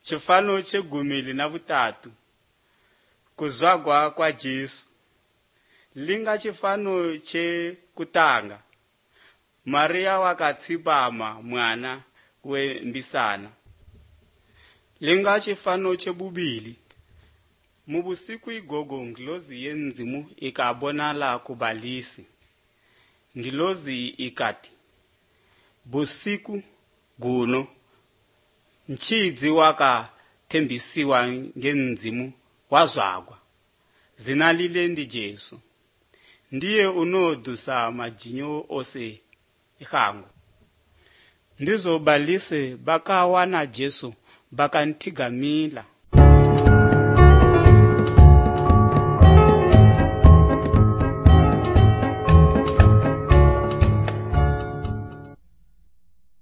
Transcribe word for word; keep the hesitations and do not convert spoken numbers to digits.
Chifano chegumili na vutatu. Kuzagwa kwa Jesu. Linga chifano che kutanga. Maria wakatsipama mwana we mbisana. Linga chifano che bubili. Mubusiku igogo ngilozi yenzimu ikabonala kubalisi. Ngilozi ikati. Busiku guno. Nchidzi waka tembisiwa ngenzimu wazagwa. Zinalile ndi Jesu. Ndiye unodusa majinyo ose ikhangu. Ndizo balise baka wana Jesu baka ntigamila.